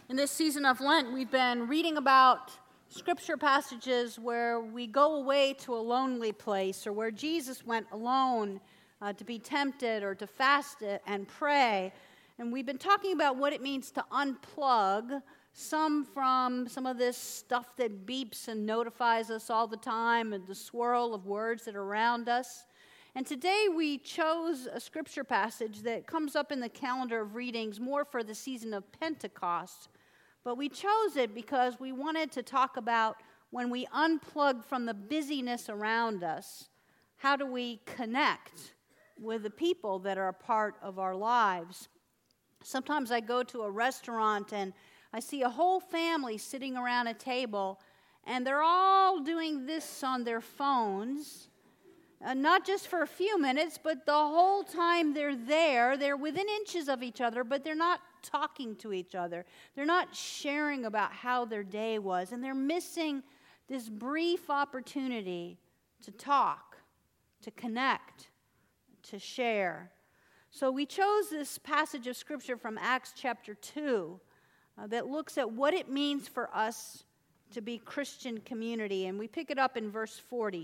In this season of Lent, we've been reading about scripture passages where we go away to a lonely place, or where Jesus went alone to be tempted or to fast and pray. And we've been talking about what it means to unplug from some of this stuff that beeps and notifies us all the time, and the swirl of words that are around us. And today we chose a scripture passage that comes up in the calendar of readings more for the season of Pentecost. But we chose it because we wanted to talk about when we unplug from the busyness around us, how do we connect with the people that are a part of our lives? Sometimes I go to a restaurant and I see a whole family sitting around a table, and they're all doing this on their phones. Not just for a few minutes, but the whole time they're there. They're within inches of each other, but they're not talking to each other. They're not sharing about how their day was, and they're missing this brief opportunity to talk, to connect, to share. So we chose this passage of Scripture from Acts chapter 2 that looks at what it means for us to be Christian community, and we pick it up in verse 40.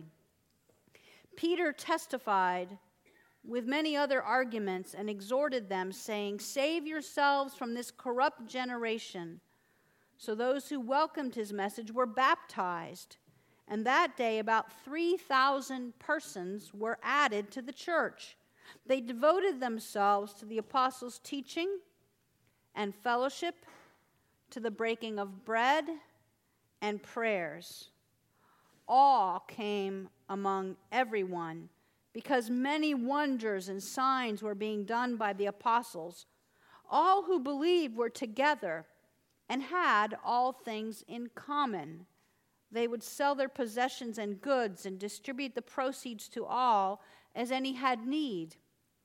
Peter testified with many other arguments and exhorted them, saying, "Save yourselves from this corrupt generation." So those who welcomed his message were baptized, and that day about 3,000 persons were added to the church. They devoted themselves to the apostles' teaching and fellowship, to the breaking of bread and prayers. Awe came among everyone, because many wonders and signs were being done by the apostles. All who believed were together and had all things in common. They would sell their possessions and goods and distribute the proceeds to all as any had need.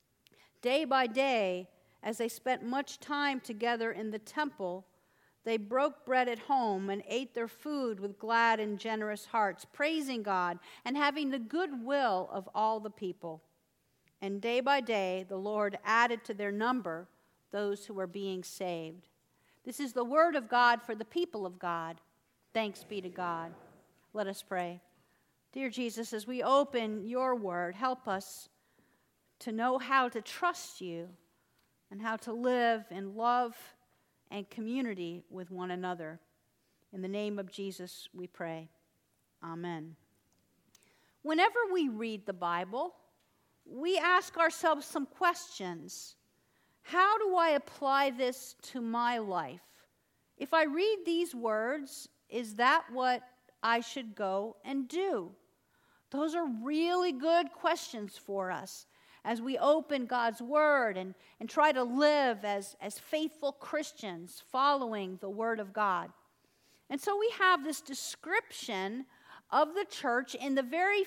Day by day, as they spent much time together in the temple, they broke bread at home and ate their food with glad and generous hearts, praising God and having the good will of all the people. And day by day, the Lord added to their number those who were being saved. This is the word of God for the people of God. Thanks be to God. Let us pray. Dear Jesus, as we open your word, help us to know how to trust you and how to live in love and community with one another. In the name of Jesus, we pray. Amen. Whenever we read the Bible, we ask ourselves some questions. How do I apply this to my life? If I read these words, is that what I should go and do? Those are really good questions for us as we open God's Word and try to live as faithful Christians following the Word of God. And so we have this description of the church in the very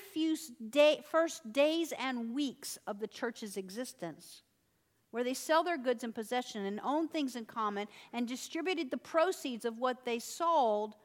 first days and weeks of the church's existence, where they sell their goods and possession and own things in common and distributed the proceeds of what they sold